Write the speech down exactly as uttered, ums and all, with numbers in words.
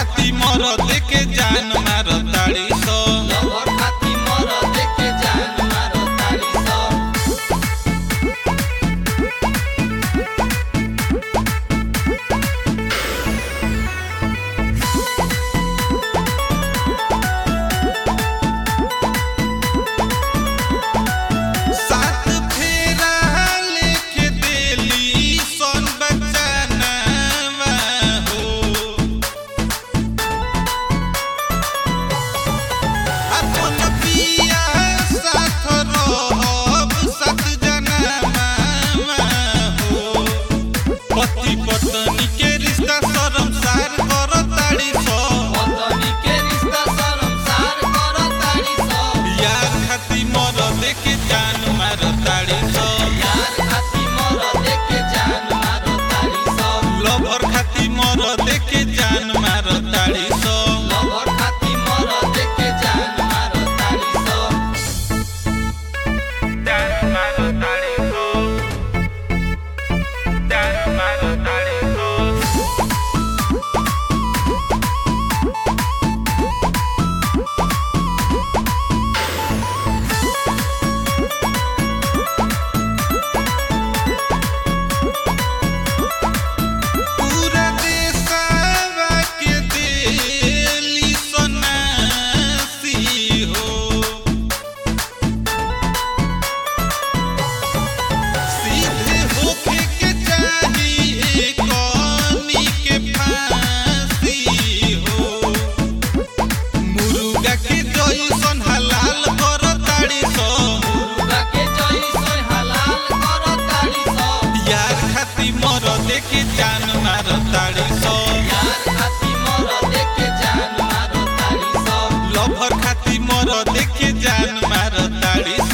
खाती मोर देके जान मार ताड़ी सो लवर खाती मोर देके जान मारो ताड़ी सो सात फेरा लेके देली सोन बचानवा हो अपन पिया साथ रहब सात जनमा हो पति पत्नी के रिश्ता शर्मसार कर ताड़ी सो पत्नी के रिश्ता शर्मसार करो ताड़ी सो यार खाती मोर देके जान मार ताड़ी सो यार खाती मोर देके जान मारो ताड़ी सो लवर खाती मोर देके जान मार ताड़ी सो लवर खाती मोर देके जान मारो ताड़ी सो जान मार ताड़ी सो जान मार ताड़ी सो पूरा देशवा के देली सोनासी हो सीधे होके के चाहिए कौनी के फांसी हो मुर्गा के जैसन हलाल कर ताड़ी सो मुर्गा के जैसन हलाल करो ताड़ी सो यार खाती मोर देके जान मार ताड़ी सो यार खाती मोर देके जान मारो ताड़ी सो लवर खाती मोर देके जान मार ताड़ी